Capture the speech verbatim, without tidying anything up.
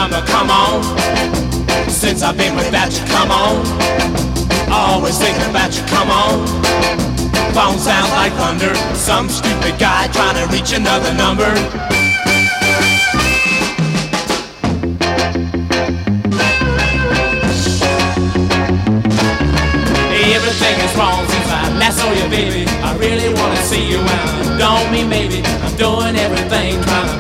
number, come on. Since I've been without you, come on. Always thinking about you, come on. Phone sounds like thunder. Some stupid guy trying to reach another number. Everything is wrong since I last saw you, baby. I really wanna see you around. Don't mean maybe I'm doing everything, trying